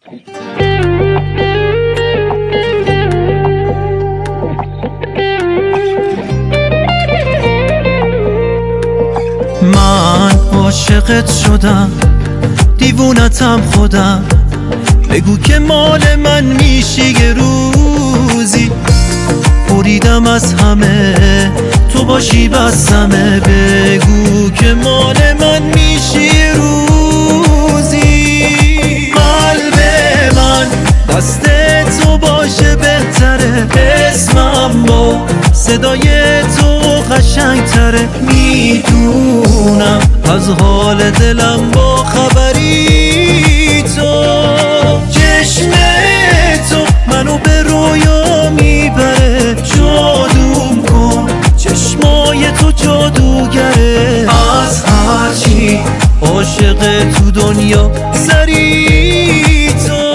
من عاشقت شدم، دیوونتم خودم، بگو که مال من میشی یه روزی. بریدم از همه تو باشی بسمه، بگو که مال من میشی یه روزی. قلب من دست تو باشه بهتره، اسمم با صدای تو قشنگ تره. میدونم از حال دلم با خبری تو، چشم تو منو به رویا میبره. جادوم کن چشمای تو جادوگره، از هرچی عاشق تو دنیا سری تو.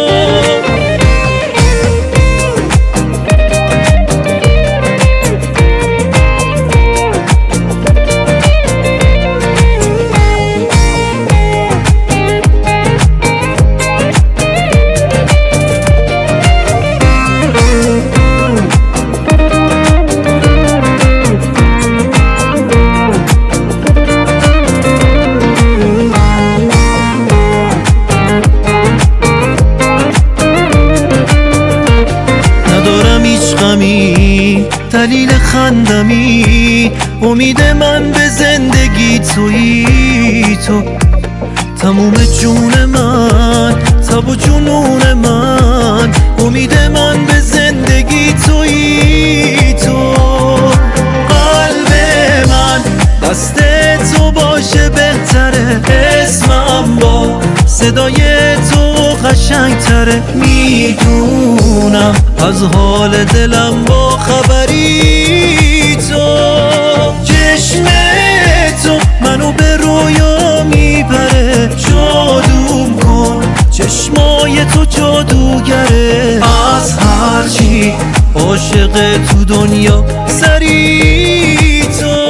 دلیل خندمی، امید من به زندگی تویی تو. تموم جون من، تب و جنون من، امید من به زندگی تویی تو. قلب من دست تو باشه بهتره، اسمم با صدای تو قشنگ تره. میدونم از حال دلم با خبری تو، چشم تو منو به رویا میبره. جادوم کن چشمای تو جادوگره، از هرچی عاشق تو دنیا سری تو.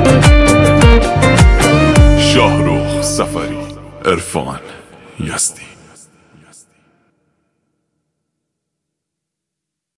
شاهرخ سفری، عرفان یزدی.